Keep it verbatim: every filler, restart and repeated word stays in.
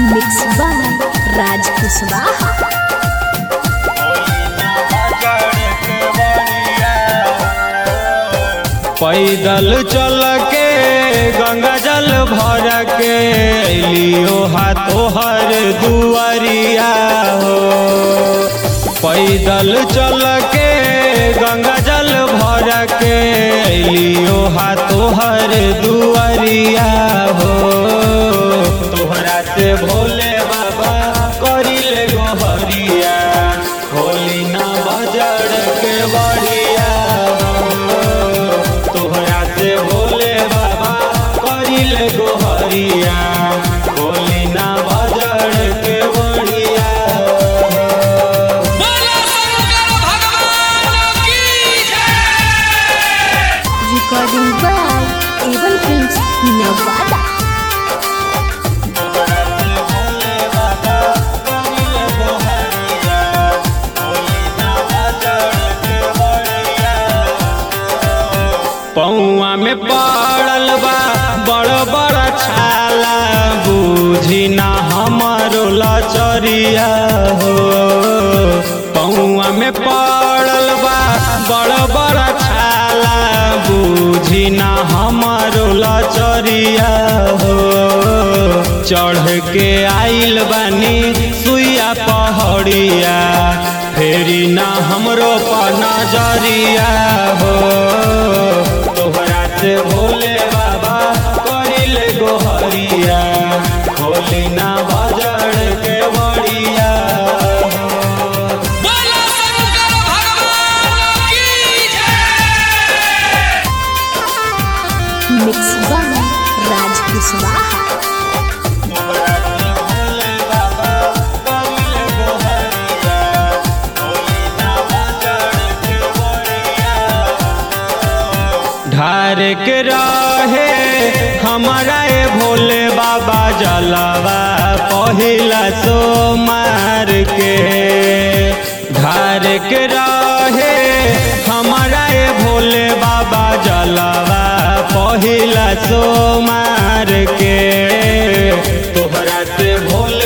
Mix by Raj Kushwaha. पैदल चल के गंगा जल भर के लियो हाथों हर दुआरिया हो। पैदल चल के गंगा जल भर के लियो हाथों हर दुआरिया हो। तोहरा से भोले बाबा करिले गोहरिया, होली ना बजड़ के बढ़िया हो। तोहरा से भोले बाबा करिले गोहरिया, होली ना बजड़ के बढ़िया। Recording by Avon films Nawada. पौआ में पड़ल बा बड़ बड़ छाला, बूझी ना हमारो लचरिया हो। पौआ में पड़ल बा बड़ बड़ छाला, बूझी ना हमारो लचरिया हो। चढ़ के आइल बानी सुइया पहड़िया, फेरी ना हमरो पर नजरिया हो। तोहरा से भोले बाबा करिले गोहरिया, होली ना बजड़ के बढ़िया। Mix by Raj Kushwaha. ढार के रहे हमारा ए भोले बाबा जलवा पहिला सोमार के। ढार के रहे हमारा ए भोले बाबा जलवा पहिला सोमार के। तोहरा से भोले